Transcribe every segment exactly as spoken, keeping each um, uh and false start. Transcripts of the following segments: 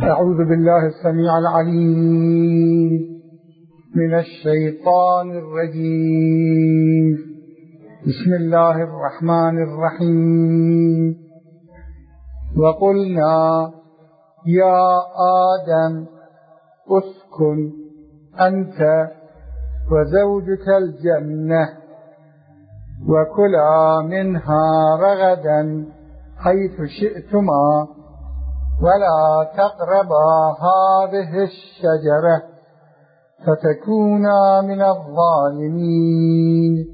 أعوذ بالله السميع العليم من الشيطان الرجيم. بسم الله الرحمن الرحيم. وقلنا يا آدم اسكن أنت وزوجك الجنة وكلا منها رغدا حيث شئتما ولا تقربا هذه الشجرة فتكونا من الظالمين.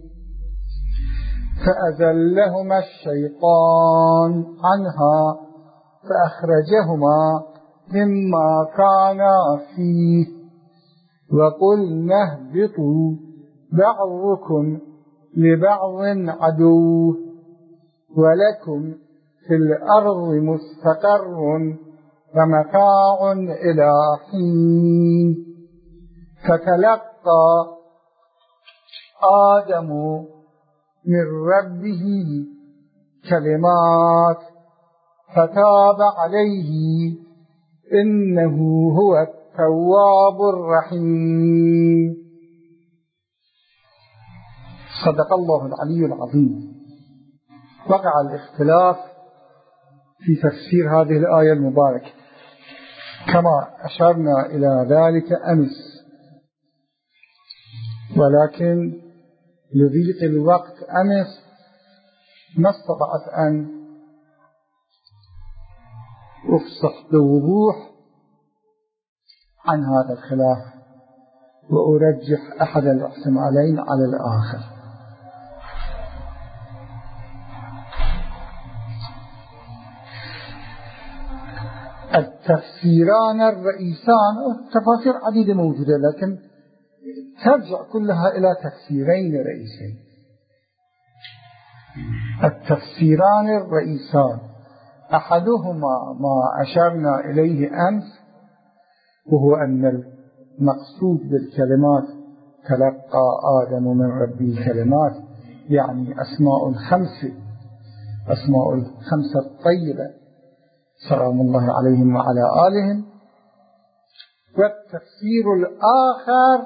فأزلهما الشيطان عنها فأخرجهما مما كانا فيه وقلنا اهبطوا بعضكم لبعض عدو ولكم في الأرض مستقر ومتاع إلى حين. فتلقى آدم من ربه كلمات فتاب عليه إنه هو التواب الرحيم. صدق الله العلي العظيم. وقع الاختلاف في تفسير هذه الآية المباركة كما أشرنا إلى ذلك أمس، ولكن لضيق الوقت أمس ما استطعت أن أفصح بوضوح عن هذا الخلاف وأرجح أحد الاحتمالين على الآخر. التفسيران الرئيسان تفاسير عديدة موجودة، لكن ترجع كلها إلى تفسيرين رئيسين. التفسيران الرئيسان أحدهما ما أشرنا إليه أمس، وهو أن المقصود بالكلمات تلقى آدم من ربه كلمات يعني أسماء الخمسة، أسماء الخمسة الطيبة سلام الله عليهم وعلى آلهم. والتفسير الآخر،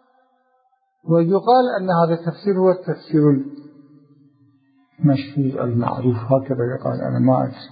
ويقال أن هذا التفسير هو التفسير المشهور المعروف، هكذا يقال، أنا ما أدري.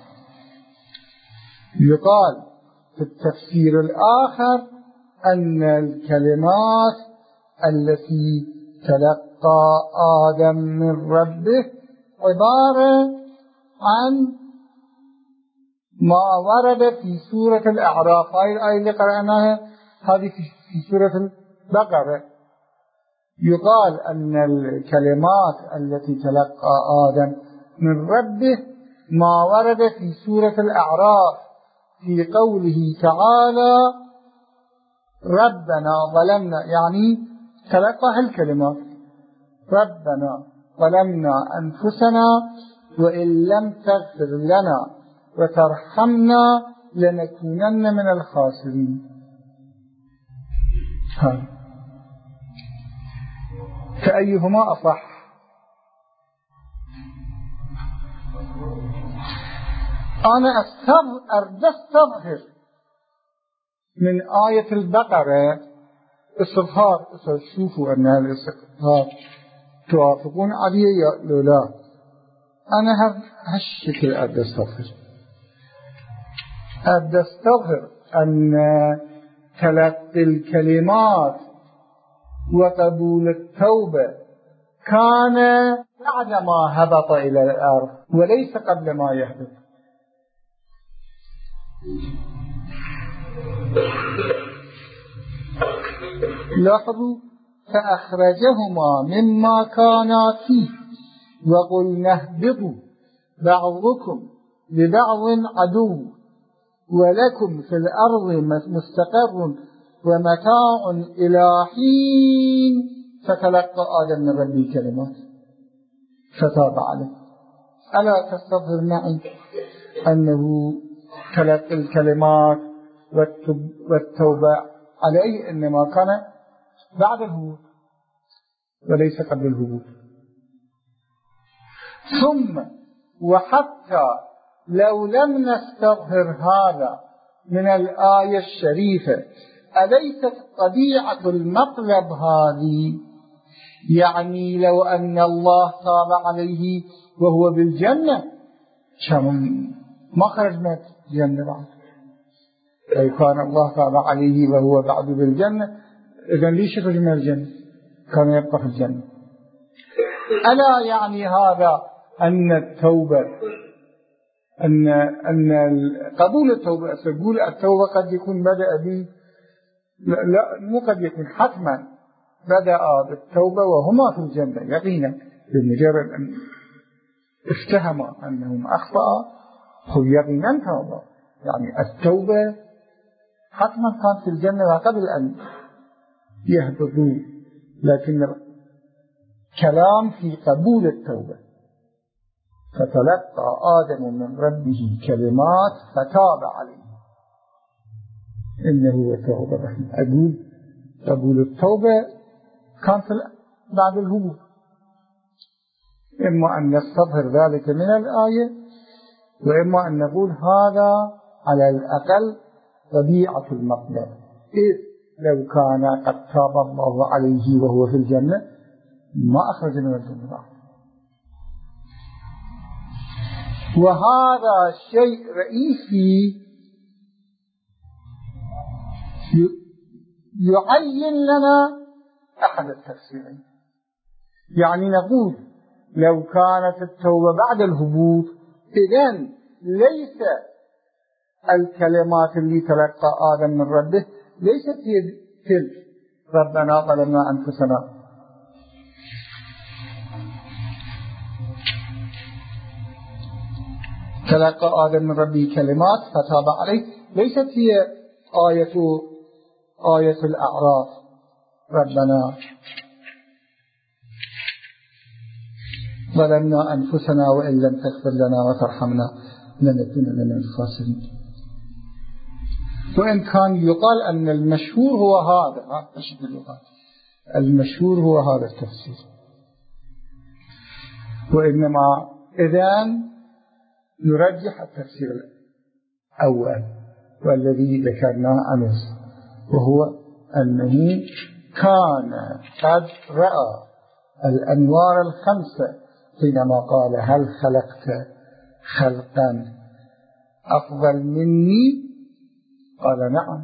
يقال في التفسير الآخر أن الكلمات التي تلقى آدم من ربه عبارة عن ما ورد في سورة الأعراف. هذه الآية اللي قرأناها هذه في سورة البقرة. يقال أن الكلمات التي تلقى آدم من ربه ما ورد في سورة الأعراف في قوله تعالى ربنا ظلمنا، يعني تلقى الكلمات ربنا ظلمنا أنفسنا وإن لم تغفر لنا وترحمنا لنكونن من الخاسرين. فأيهما أصح؟ أنا أريد أستظهر من آية البقرة استظهار. شوفوا أن هذا الاستظهار توافقون عليه لو لا. أنا هالشكل أريد أستظهر أريد أستظهر أن تلقي الكلمات وقبول التوبة كان بعدما هبط إلى الأرض وليس قبل ما يهبط. لاحظوا فأخرجهما مما كانا فيه وقلنا اهبطوا بعضكم لبعض عدو ولكم في الأرض مستقر ومتاع إلى حين. فتلقى آدم من ربه كلمات فتاب عليه. ألا تستظهر معي أنه تلقى الكلمات والتوبة عليه إنما كان بعد الهبوط وليس قبل الهبوط؟ ثم وحتى لو لم نستظهر هذا من الآية الشريفة. أليست طبيعة المطلب هذه؟ يعني لو أن الله تاب عليه وهو بالجنة ما خرج من الجنة بعد. لو كان الله تاب عليه وهو بعد بالجنة إذن ليش يخرج من الجنة؟ كان يبقى في الجنة. ألا يعني هذا أن التوبة أن أن قبول التوبة أقول التوبة قد يكون بدأ به لا, لا مو قد يكون حتما بدأ بالتوبة وهما في الجنة يقينا، بمجرد أن افتهما أنهم أخطأ هو يقينا توبة. يعني التوبة حتما كانت في الجنة قبل أن يهبطوا، لكن كلام في قبول التوبة. فتلقى آدم من ربه كلمات فتاب عليه إنه هو التوبة الرحيم. أقول قبول التوبة كان بعد الهبوط. إما أن نستظهر ذلك من الآية، وإما أن نقول هذا على الأقل طبيعة المطلب، إذ لو كان قد تاب الله عليه وهو في الجنة ما أخرج من الجنة بعد. وهذا شيء رئيسي يعين لنا أحد التفسيرين. يعني نقول لو كانت التوبة بعد الهبوط إذن ليس الكلمات اللي تلقى آدم من ربه ليست هي تلك ربنا ظلمنا أنفسنا، تلقى آدم من ربه كلمات فتاب عليه ليست هي آية آية الأعراف ربنا ظلمنا أنفسنا وإن لم تغفر لنا وترحمنا لنكون من الخاسرين. وإن كان يقال أن المشهور هو هذا المشهور هو هذا التفسير، وإنما إذن نرجح التفسير الأول والذي ذكرناه أمس، وهو أنه كان قد رأى الأنوار الخمسة حينما قال هل خلقت خلقا أفضل مني؟ قال نعم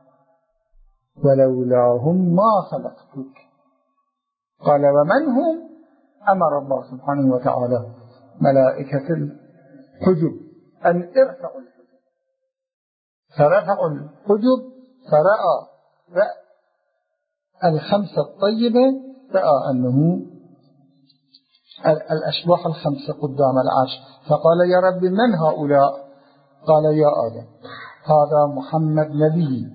ولولاهم ما خلقتك. قال ومن هم؟ أمر الله سبحانه وتعالى ملائكة الحجب أن ارفعوا الحجب، فرفعوا الحجب فرأى الخمسة الطيبة، رأى أنه الأشباح الخمسة قدام العرش، فقال يا رب من هؤلاء؟ قال يا آدم هذا محمد نبي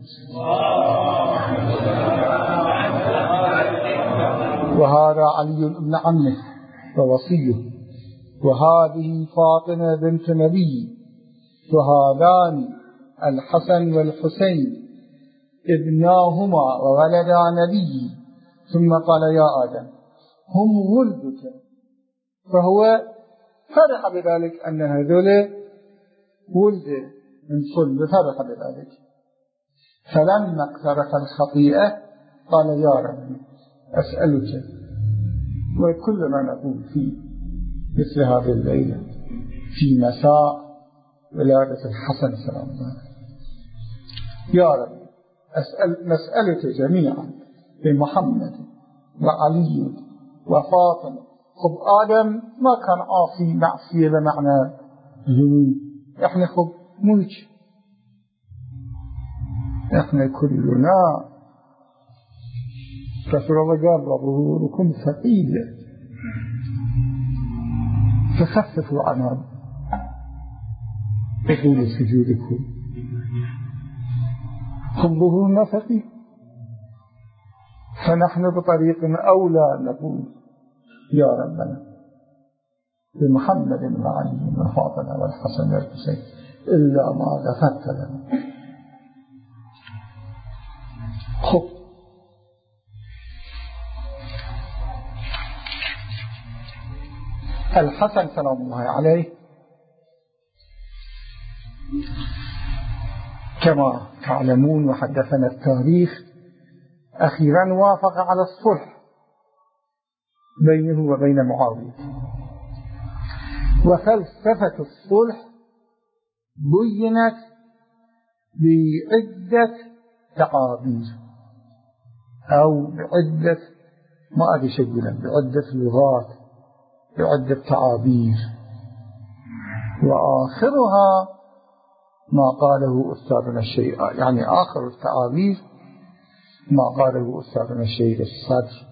وهذا علي بن عمه ووصيه وهذه فاطمة بنت نبي وهذان الحسن والحسين ابناهما وولدا نبي. ثم قال يا آدم هم ولدك، فهو فرح بذلك أن هذول ولد من صلب، فرح بذلك. فلما اقترف الخطيئة قال يا رب أسألك، وكلنا نقول في مثل هذه الليلة في مساء ولادة الحسن سلام الله، يا رب أسأل نسألك جميعا بمحمد وعلي وفاطمة. خب آدم ما كان عاصي معصية بمعنى ذنوب، احنا خب ملك، احنا كلنا رسول الله قال ظهوركم ثقيل فخففوا عنها بطول سجودكم. خب ظهورنا ثقيل، فنحن بطريق أولى نقول يا ربنا بمحمد وعلي وفاطمة والحسن والحسين إلا ما غفرت لنا. خب الحسن سلام الله عليه كما تعلمون وحدثنا التاريخ أخيرا وافق على الصلح بينه وبين معاوية. وفلسفة الصلح بينت بعدة تعابير أو بعدة ما أدري شكلا بعدة لغات بعدة تعابير، وآخرها ما قاله أستاذنا الشيخ، يعني آخر التعابير ما قاله أستاذنا الشيخ الصدر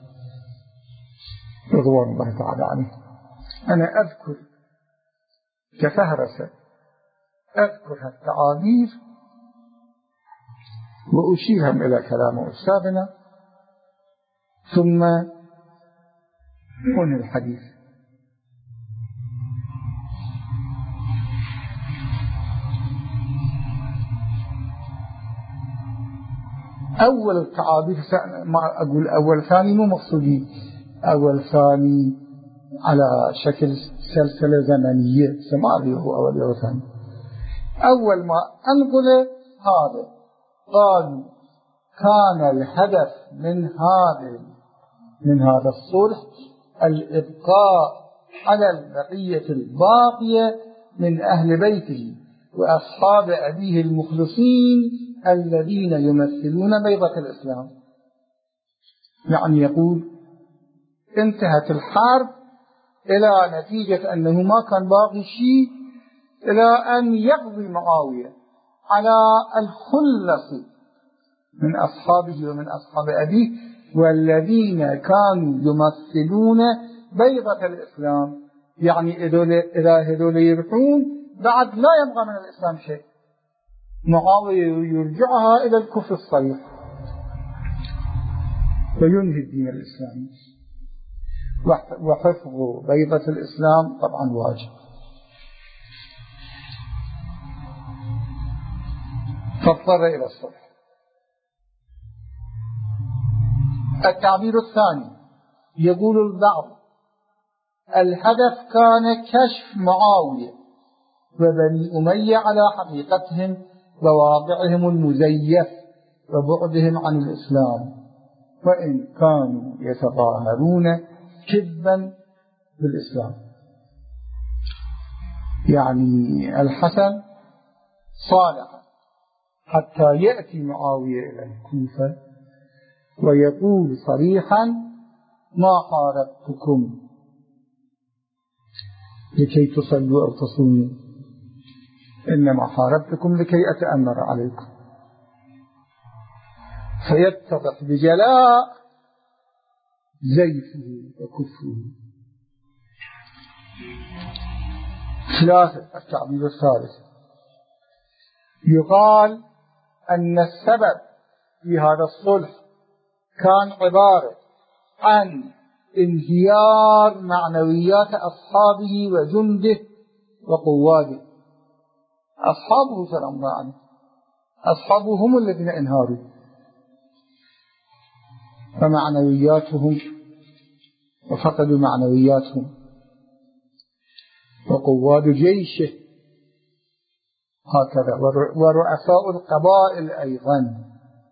رضوان الله تعالى عليه. أنا أذكر كفهرسة أذكر التعابير وأشيرهم إلى كلام أستاذنا ثم أنهي الحديث. أول التعابير ما أقول أول ثاني مو مقصودي أول ثاني على شكل سلسلة زمنية سماعي هو أول أو ثاني. أول ما أنقل هذا قالوا كان الهدف من هذا من هذا الصلح الإبقاء على البقية الباقية من أهل بيته وأصحاب أبيه المخلصين الذين يمثلون بيضة الإسلام. يعني يقول انتهت الحرب إلى نتيجة أنه ما كان باقي شيء إلى أن يقضي معاوية على الخلص من أصحابه ومن أصحاب أبيه والذين كانوا يمثلون بيضة الإسلام. يعني إذا هذول يرحون بعد لا يبقى من الإسلام شيء، معاوية يرجعها إلى الكفر الصريح وينهي الدين الإسلامي. وحفظ بيضة الإسلام طبعا واجب. فاضطر إلى الصلح. التعبير الثاني يقول البعض الهدف كان كشف معاوية وبني أمية على حقيقتهم وواقعهم المزيف وبعدهم عن الإسلام، وإن كانوا يتظاهرون كذبا بالإسلام. يعني الحسن صالح حتى يأتي معاوية إلى الكوفة ويقول صريحا ما حاربتكم لكي تصلوا أو تصوموا، إنما حاربتكم لكي أتأمر عليكم. فيتضح بجلاء زيفه وكفره. ثلاثة التعبير الثالث يقال أن السبب في هذا الصلح كان عبارة عن انهيار معنويات أصحابه وجنده وقواده. أصحابه سلام الله عليه أصحابه هم الذين انهاروا فمعنوياتهم وفقدوا معنوياتهم، وقواد جيشه هكذا، ورؤساء القبائل أيضا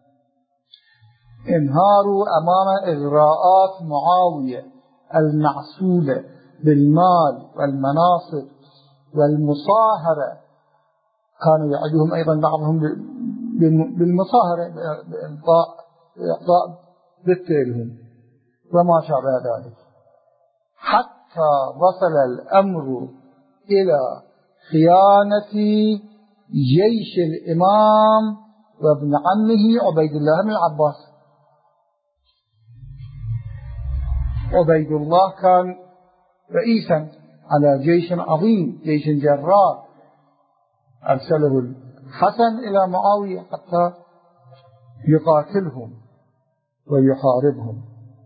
انهاروا أمام إغراءات معاوية المعسولة بالمال والمناصب والمصاهرة. كانوا يعدهم أيضا بعضهم بالمصاهرة بإعطاء بالتالهم وما شابه ذلك، حتى وصل الأمر إلى خيانة جيش الإمام وابن عمه عبيد الله بن العباس. عبيد الله كان رئيسا على جيش عظيم، جيش جرار، أرسله الحسن إلى معاوية حتى يقاتلهم ويحاربهم.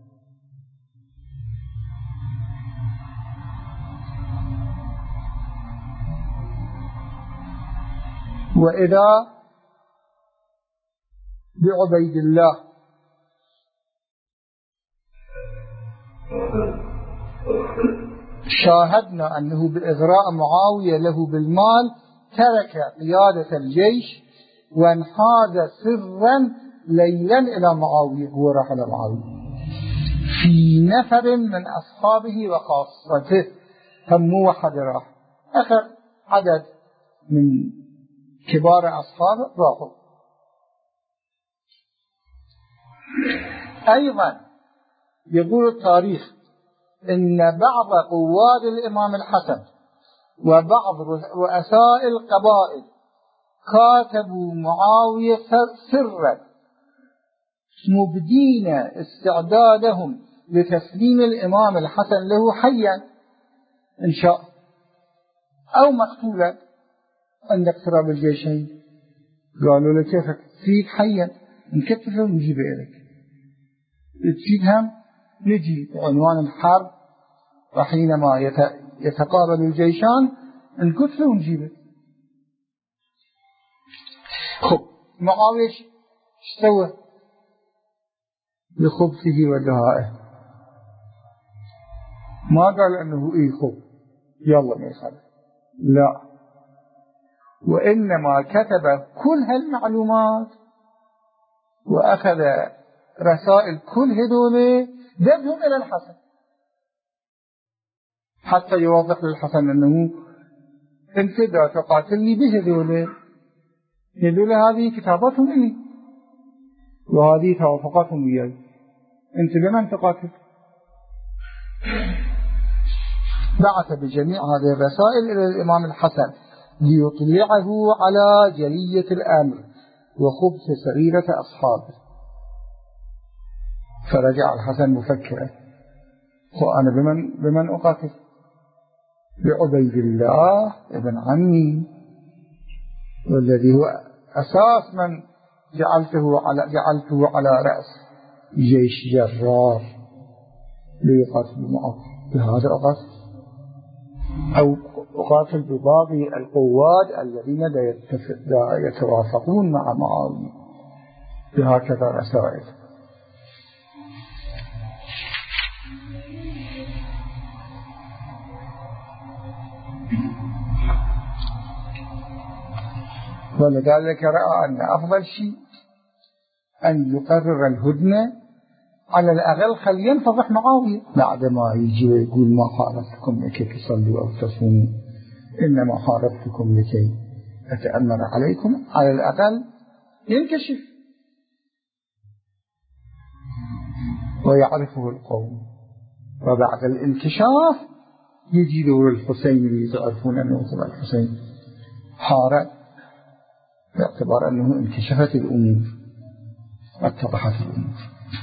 وإذا بعبيد الله شاهدنا أنه بإغراء معاوية له بالمال ترك قيادة الجيش وانحاز سرا ليلا إلى معاوية. هو راح إلى معاوية في نفر من أصحابه وخاصته، هم مو واحد راح، أخر عدد من كبار أصحابه راحوا. أيضا يقول التاريخ إن بعض قواد الإمام الحسن وبعض رؤساء القبائل كاتبوا معاوية سرا مبدين استعدادهم لتسليم الإمام الحسن له حيا إن شاء أو مقتولا عند اقتراب الجيشين. قالوا له كيف تفيد حيا نكتفه ونجيب إليك، تفيدهم نجي عنوان الحرب وحينما يتقابل الجيشان نكتفه ونجيبه. خب معاوية ايش سوى بخبثه ودهائه؟ ما قال انه ايه خب يلا ما يخالف، لا، وانما كتب كل هالمعلومات واخذ رسائل كل هذول دبهم الى الحسن حتى يوضح للحسن انه انت دا تقاتلني بهذول، هذول هذه كتاباتهم إلي وهذه توافقاتهم وياي، انت لمن تقاتل؟ بعث بجميع هذه الرسائل الى الامام الحسن ليطلعه على جلية الامر وخبث سريرة اصحابه. فرجع الحسن مفكرا، وأنا بمن, بمن أقاتل؟ بعبيد الله ابن عمي والذي هو أساس من جعلته على, جعلته على رأس جيش جرار ليقاتل معه. بهذا أقاتل أو أقاتل بباقي القوات الذين يتوافقون مع معاوية بهكذا رسائل. ولذلك رأى أن أفضل شيء أن يقرر الهدنة، على الأقل خل ينفضح معاوية بعد ما يجي ويقول ما حاربتكم لكي تصلوا أو تصوموا، إنما حاربتكم لكي أتأمر عليكم، على الأقل ينكشف ويعرفه القوم. وبعد الانكشاف يجي دور الحسين اللي تعرفون أنه طبعا الحسين حارب باعتبار أنه انكشفت الأمور واتضحت الأمور.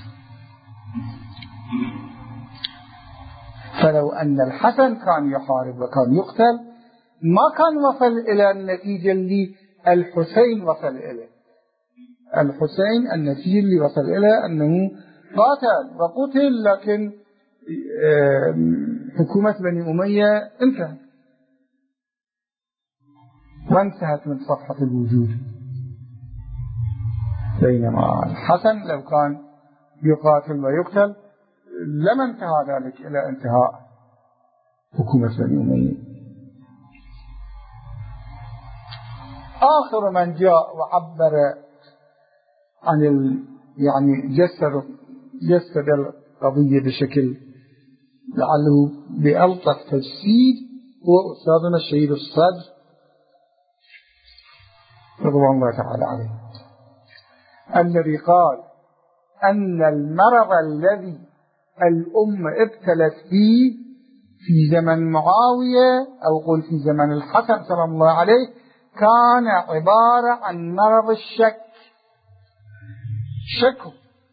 فلو أن الحسن كان يحارب وكان يقتل ما كان وصل إلى النتيجة اللي الحسين وصل إليه. الحسين النتيجة اللي وصل إليه أنه قاتل وقتل، لكن حكومة بني أمية انتهت وانتهت من صفحة الوجود. بينما الحسن لو كان يقاتل ويقتل لما انتهى ذلك إلى انتهاء حكومة بني أمية. آخر من جاء وعبر عن ال... يعني جسد جسد القضية بشكل لعله بألطف تجسيد هو أستاذنا الشهيد الصدر رضوان الله تعالى عليه، الذي قال أن المرض الذي الأمة ابتلت فيه في زمن معاوية أو قل في زمن الحسن صلى الله عليه كان عبارة عن مرض الشك. شكوا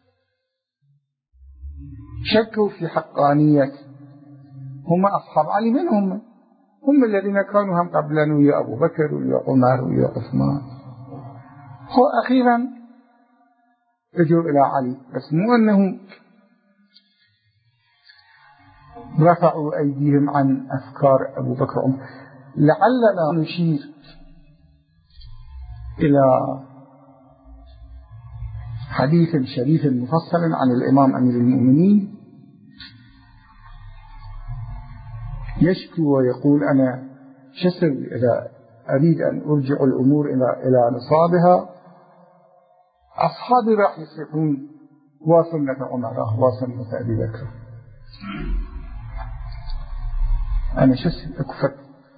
شكوا في حقانية هم أصحاب علي، من هم؟ هم الذين كانوا هم قبلا ويا أبو بكر ويا عمر ويا عثمان، هو أخيرا اجوا إلى علي، بس مو أنه رفعوا أيديهم عن أفكار أبو بكر وعمر. لعلنا نشير إلى حديث شريف مفصل عن الإمام أمير المؤمنين يشكو ويقول أنا شسر إذا أريد أن أرجع الأمور إلى إلى نصابها أصحابي راح يصيحون وسنة عمر وسنة أبي بكر. أنا شو أكفت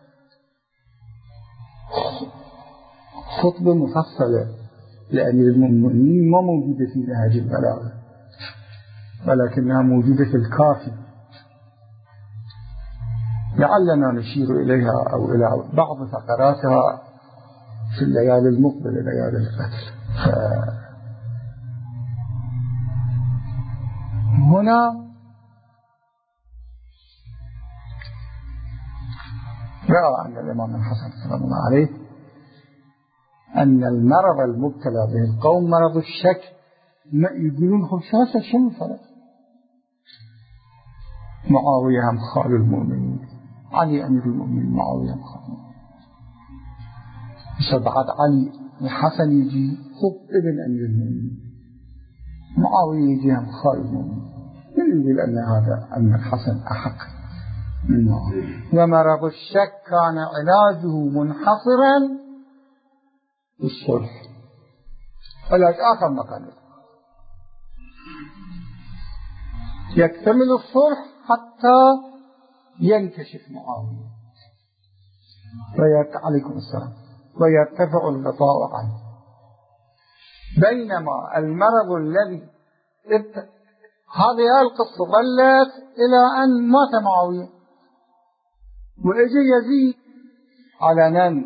خطبة مفصلة لأمير المؤمنين ما موجودة في نهج البلاغة، ولكنها موجودة في الكافي، لعلنا نشير إليها أو إلى بعض فقراتها في الليالي المقبلة، ليالي القتل. هنا رأى أن الإمام الحسن سلام الله عليه أن المرض المبتلى به القوم مرض الشك. ما يقولون خمسة شنو الفرق؟ معاوية هم خال المؤمنين، علي أمير المؤمنين، معاوية هم خال المؤمنين. بعد علي الحسن يجي خب ابن أمير المؤمنين، معاوية يجي هم خال المؤمنين. من يقول أن هذا أن الحسن أحق من معاوية؟ ومرض الشك كان علاجه منحصرا بالصلح، علاج آخر مكان يكتمل الصلح حتى ينكشف معاوية عليكم السلام ويرتفع الغطاء عنه. بينما المرض الذي ابت... هذه القصة ظلت إلى أن مات معاوية وإجي يزيد علنا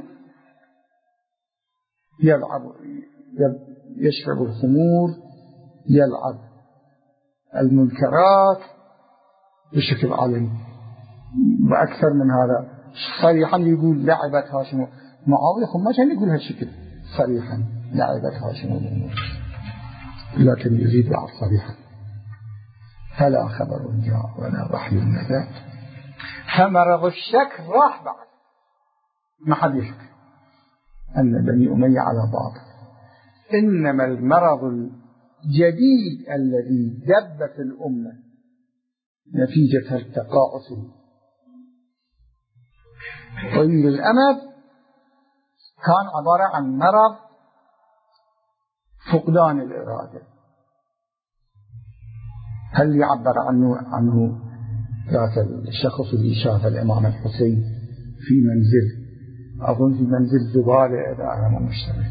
يلعب يشرب الخمور، يلعب المنكرات بشكل عالمي. وأكثر من هذا صريحا يقول لعبت هاشم معاوية، خب ما كان يقول هالشكل صريحا لعبت هاشم، لكن يزيد يلعب صريحا. فلا خبر جاء ولا وحي نزل. فمرض الشك راح بعد، ما حد يشك أن بني أمية على باطل. إنما المرض الجديد الذي دب في الأمة نتيجة التقاعس طويل الأمد كان عبارة عن مرض فقدان الإرادة. هل يعبر عنه عنه ذاك الشخص اللي شاف الإمام الحسين في منزل، أظن في منزل زبالة إذا أنا ما مشتبه،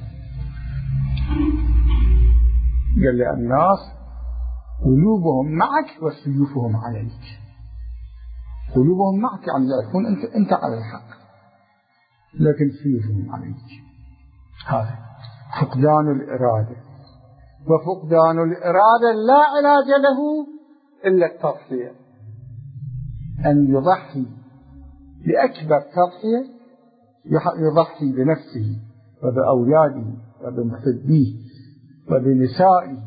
قال لي الناس قلوبهم معك وسيوفهم عليك. قلوبهم معك يعني يعرفون أنت أنت على الحق، لكن سيوفهم عليك. هذا فقدان الإرادة، وفقدان الإرادة لا علاج له إلا التضحية، أن يضحي بأكبر تضحية، يضحي بنفسه وبأولاده وبمحبيه وبنسائه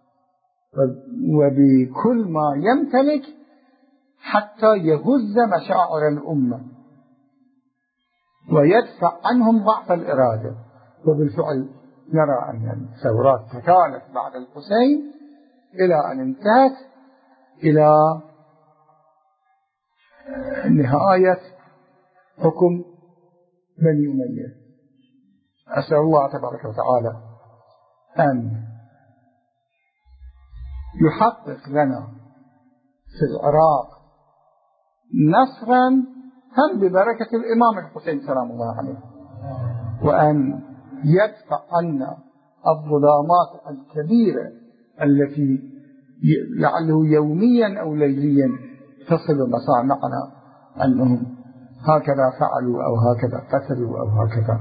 وبكل ما يمتلك حتى يهز مشاعر الأمة ويدفع عنهم ضعف الإرادة. وبالفعل نرى أن الثورات تكالت بعد الحسين إلى أن انتهت إلى نهاية حكم بني أمية. أسأل الله تبارك وتعالى أن يحقق لنا في العراق نصرا هم ببركة الإمام الحسين سلام الله عليه، وأن يدفع عنا الظلامات الكبيرة التي لعله يوميا أو ليليا تصل مسامعنا أنهم هكذا فعلوا أو هكذا قتلوا أو هكذا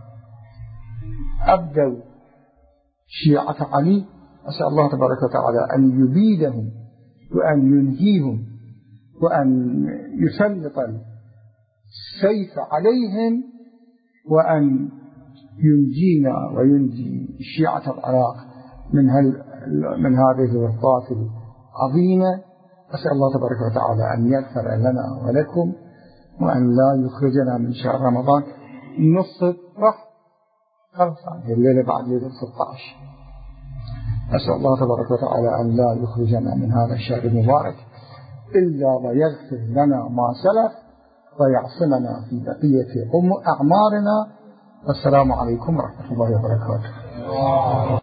أبدوا شيعة علي. أسأل الله تبارك وتعالى أن يبيدهم وأن ينهيهم وأن يسلط السيف عليهم وأن ينجينا وينجي شيعة العراق من, هل من هذه الورطات العظيمة. أسأل الله تبارك وتعالى أن يغفر لنا ولكم وأن لا يخرجنا من شهر رمضان نصف رح خلص الليلة بعد ليلة ستة عشر. أسأل الله تبارك وتعالى أن لا يخرجنا من هذا الشهر المبارك إلا ويغفر لنا ما سلف ويعصمنا في بقية أعمارنا. والسلام عليكم ورحمة الله وبركاته.